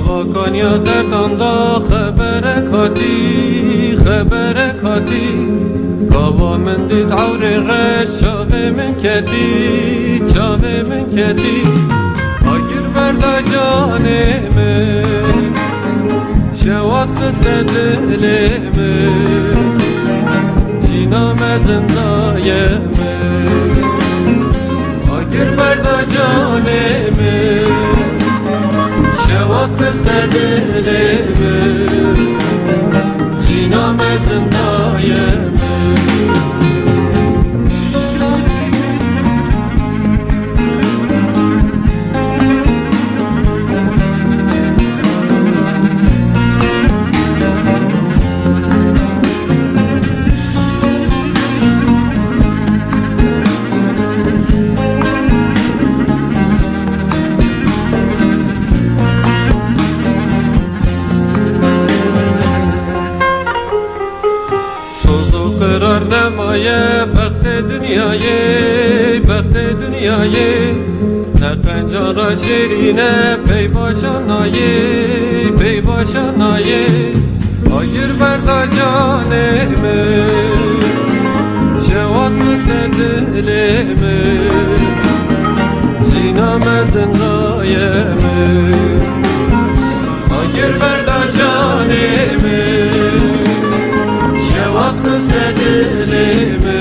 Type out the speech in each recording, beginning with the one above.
آکانیا دردان دا خبر کاتی گاوا من دید عوری غش چاوه من کتی آگر بردا جانم شوات خسته دلم جینام زندایم آگر بردا جانم شوات خسته دلم جینام زندایم قرار نمایه بخت دنیایه نقنجارا شیرینه پی باشانایه آگر بردا جانمه شوات خسته دلمه زینام زندایمه آگر بردا جانمه خسته دلمه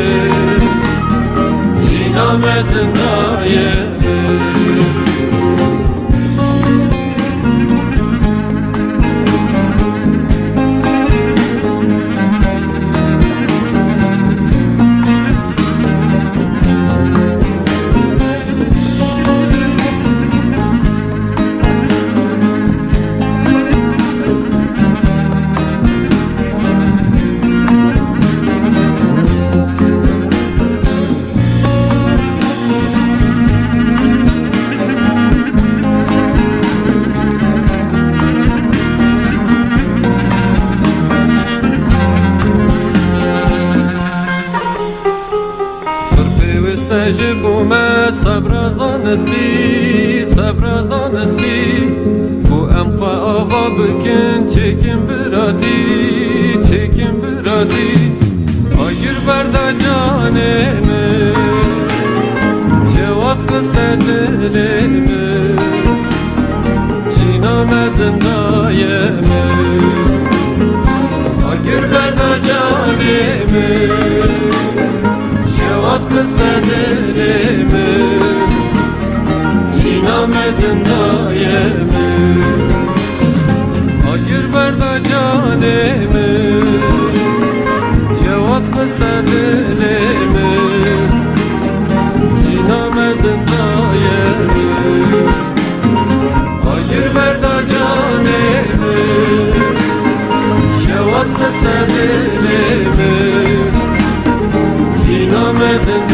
جینام زندایمه جبومه صبر زانستی بو ام خوا آوا بکن چکم برادی آگر بردا جانمه شوات خسته دلمه جینام زندایمه آگر بردا جانمه شوات خسته دلمه جینام زندایمه آگر بردا جانمه شوات خسته دلمه جینام زندایمه آگر بردا جانمه شوات خسته دلمه جینام زندایمه